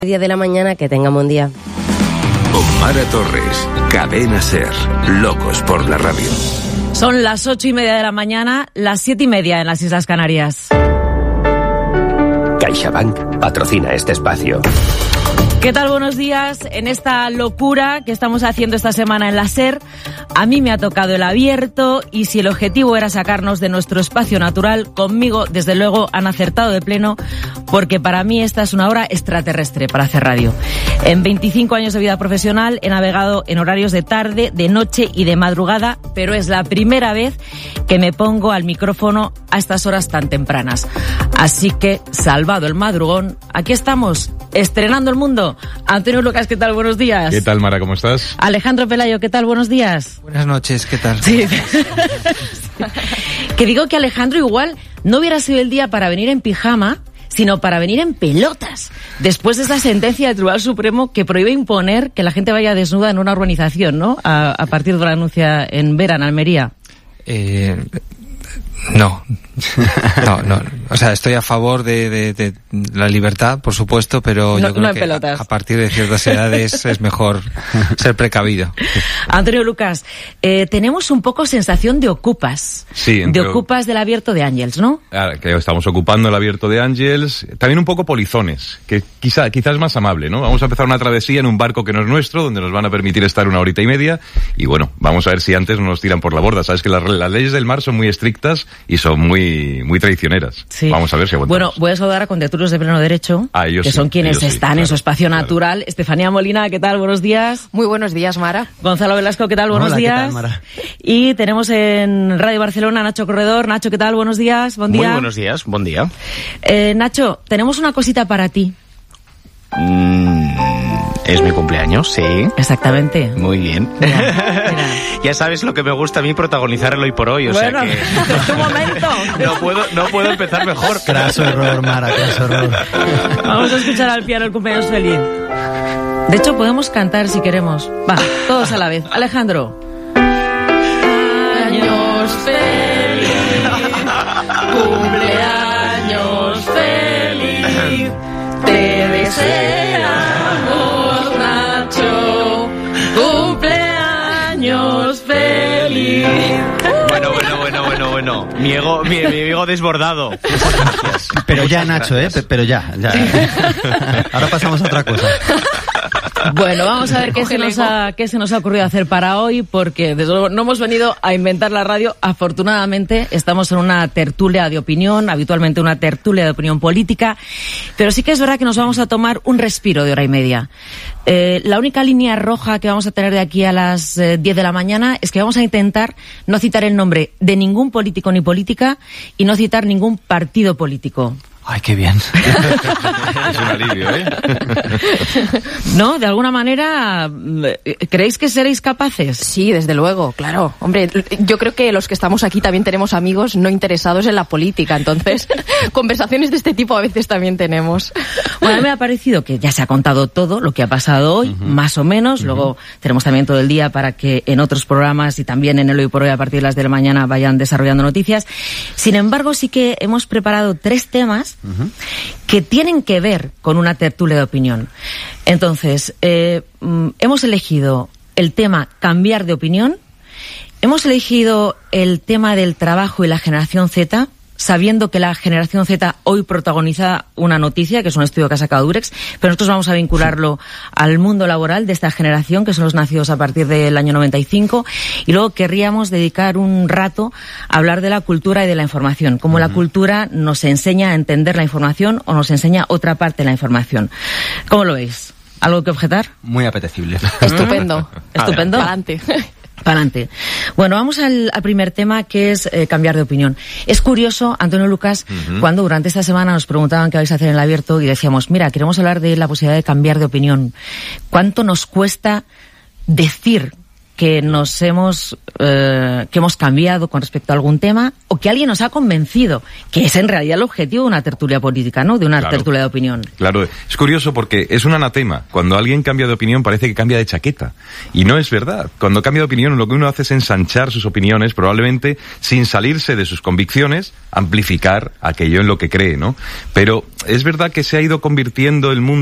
10 de la mañana, que tengan buen día. Mara Torres, Cadena SER, locos por la radio. Son las 8:30 de la mañana, las 7:30 en las Islas Canarias. CaixaBank patrocina este espacio. ¿Qué tal? Buenos días. En esta locura que estamos haciendo esta semana en la SER, a mí me ha tocado el abierto, y si el objetivo era sacarnos de nuestro espacio natural, conmigo, desde luego, han acertado de pleno, porque para mí esta es una hora extraterrestre para hacer radio. En 25 años de vida profesional he navegado en horarios de tarde, de noche y de madrugada, pero es la primera vez que me pongo al micrófono a estas horas tan tempranas. Así que, salvado el madrugón, aquí estamos, estrenando el mundo. Antonio Lucas, ¿qué tal? Buenos días. ¿Qué tal, Mara? ¿Cómo estás? Alejandro Pelayo, ¿qué tal? Buenos días. Buenas noches, ¿qué tal? Sí. Que digo que Alejandro igual no hubiera sido el día para venir en pijama, sino para venir en pelotas, después de esa sentencia del Tribunal Supremo que prohíbe imponer que la gente vaya desnuda en una urbanización, ¿no? A partir de la denuncia en Vera, en Almería. No. O sea, estoy a favor de la libertad, por supuesto, pero yo creo que a partir de ciertas edades es mejor ser precavido. Antonio Lucas, tenemos un poco sensación de ocupas. Sí, de ocupas del abierto de Ángels, ¿no? Que estamos ocupando el abierto de Ángels. También un poco polizones, que quizás es más amable, ¿no? Vamos a empezar una travesía en un barco que no es nuestro, donde nos van a permitir estar 1 horita y media. Y bueno, vamos a ver si antes no nos tiran por la borda. Sabes que las leyes del mar son muy estrictas y son muy traicioneras. Sí. Vamos a ver si aguantamos. Bueno, voy a saludar a contertulios de pleno derecho, que son quienes están en su espacio natural. Estefanía Molina, ¿qué tal? Buenos días. Muy buenos días, Mara. Gonzalo Velasco, ¿qué tal? Buenos días. ¿Qué tal, Mara? Y tenemos en Radio Barcelona Nacho Corredor. Nacho, ¿qué tal? Buenos días. Buen día. Muy buenos días, buen día. Nacho, tenemos una cosita para ti. Es mi cumpleaños, sí. Exactamente. Muy bien. Mira. Ya sabes lo que me gusta a mí protagonizar el hoy por hoy, o sea que... es tu momento. No puedo empezar mejor. Craso error, Mara, craso error. Vamos a escuchar al piano el cumpleaños feliz. De hecho, podemos cantar si queremos. Va, todos a la vez. Alejandro. Cumpleaños feliz. Cumpleaños feliz. Te deseamos, Nacho. Cumpleaños feliz. Bueno. Mi ego desbordado. Gracias. Pero ya, Nacho, pero ya. Ahora pasamos a otra cosa. Bueno, vamos a ver qué se nos ha ocurrido hacer para hoy, porque desde luego no hemos venido a inventar la radio. Afortunadamente estamos en una tertulia de opinión, habitualmente una tertulia de opinión política, pero sí que es verdad que nos vamos a tomar un respiro de 1:30. La única línea roja que vamos a tener de aquí a las 10 de la mañana es que vamos a intentar no citar el nombre de ningún político ni política y no citar ningún partido político. Ay, qué bien. Es un alivio, ¿eh? ¿No? De alguna manera, ¿creéis que seréis capaces? Sí, desde luego, claro. Hombre, yo creo que los que estamos aquí también tenemos amigos no interesados en la política, entonces conversaciones de este tipo a veces también tenemos. Bueno, a mí me ha parecido que ya se ha contado todo lo que ha pasado hoy, más o menos. Luego tenemos también todo el día para que en otros programas y también en el Hoy por Hoy a partir de las de la mañana vayan desarrollando noticias. Sin embargo, sí que hemos preparado 3 temas que tienen que ver con una tertulia de opinión. Entonces, hemos elegido el tema cambiar de opinión, hemos elegido el tema del trabajo y la generación Z, sabiendo que la generación Z hoy protagoniza una noticia, que es un estudio que ha sacado Durex, pero nosotros vamos a vincularlo al mundo laboral de esta generación, que son los nacidos a partir del año 95, y luego querríamos dedicar un rato a hablar de la cultura y de la información, cómo la cultura nos enseña a entender la información o nos enseña otra parte de la información. ¿Cómo lo veis? ¿Algo que objetar? Muy apetecible. Estupendo. Estupendo. Adelante. Para adelante. Bueno, vamos al primer tema, que es cambiar de opinión. Es curioso, Antonio Lucas, cuando durante esta semana nos preguntaban qué vais a hacer en el abierto y decíamos, mira, queremos hablar de la posibilidad de cambiar de opinión. ¿Cuánto nos cuesta decir que hemos cambiado con respecto a algún tema, o que alguien nos ha convencido, que es en realidad el objetivo de una tertulia política, ¿no? De una tertulia de opinión. Claro, es curioso porque es un anatema. Cuando alguien cambia de opinión parece que cambia de chaqueta. Y no es verdad. Cuando cambia de opinión lo que uno hace es ensanchar sus opiniones, probablemente sin salirse de sus convicciones, amplificar aquello en lo que cree, ¿no? Pero es verdad que se ha ido convirtiendo el mundo